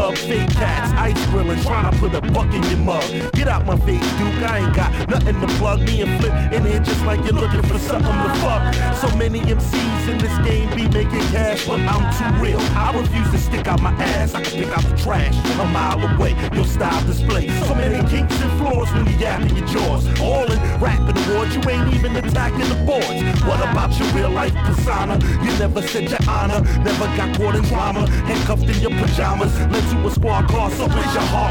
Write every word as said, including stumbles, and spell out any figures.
thug, fake cats, ice grilling, trying to put a buck in your mug. Get out my face, Duke, I ain't got nothing to plug. Me and Flip in here just like you're looking for something to fuck. So many M Cs in this game be making cash, but I'm too real. I refuse to stick out my ass. I can pick out the trash a mile away. Your style display so many kinks and flaws when you yapping your jaws. All in rapping awards, you ain't even attacking the boards. What about your real life persona? You never said your honor, never got caught in drama. Handcuffed in your pajamas, led to a squad car, so is your heart